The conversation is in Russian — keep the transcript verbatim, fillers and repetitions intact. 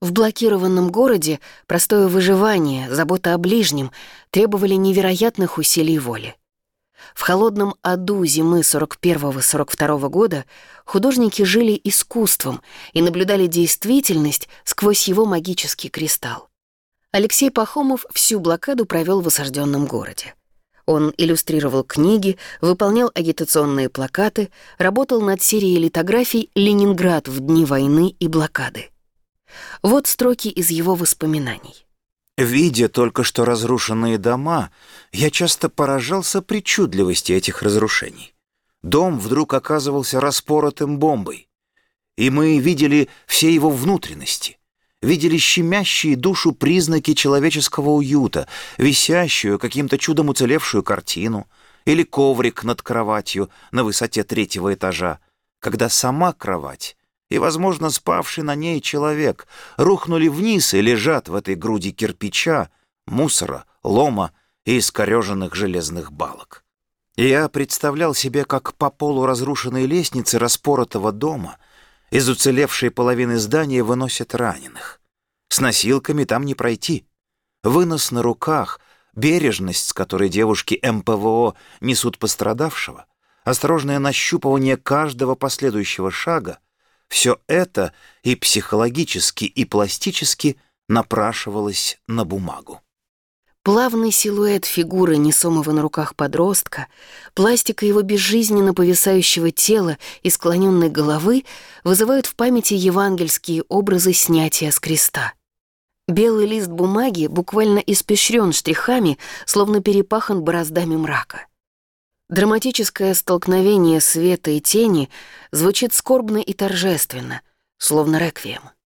В блокированном городе простое выживание, забота о ближнем требовали невероятных усилий воли. В холодном аду зимы сорок первого — сорок второго года художники жили искусством и наблюдали действительность сквозь его магический кристалл. Алексей Пахомов всю блокаду провел в осажденном городе. Он иллюстрировал книги, выполнял агитационные плакаты, работал над серией литографий «Ленинград в дни войны и блокады». Вот строки из его воспоминаний. Видя только что разрушенные дома, я часто поражался причудливости этих разрушений. Дом вдруг оказывался распоротым бомбой, и мы видели все его внутренности, видели щемящие душу признаки человеческого уюта, висящую, каким-то чудом уцелевшую картину или коврик над кроватью на высоте третьего этажа, когда сама кровать и, возможно, спавший на ней человек рухнули вниз и лежат в этой груди кирпича, мусора, лома и искореженных железных балок. Я представлял себе, как по полу разрушенной лестницы распоротого дома из уцелевшей половины здания выносят раненых. С носилками там не пройти. Вынос на руках, бережность, с которой девушки эм пэ вэ о несут пострадавшего, осторожное нащупывание каждого последующего шага — все это и психологически, и пластически напрашивалось на бумагу. Плавный силуэт фигуры, несомого на руках подростка, пластика его безжизненно повисающего тела и склоненной головы вызывают в памяти евангельские образы снятия с креста. Белый лист бумаги буквально испещрен штрихами, словно перепахан бороздами мрака. Драматическое столкновение света и тени звучит скорбно и торжественно, словно реквием.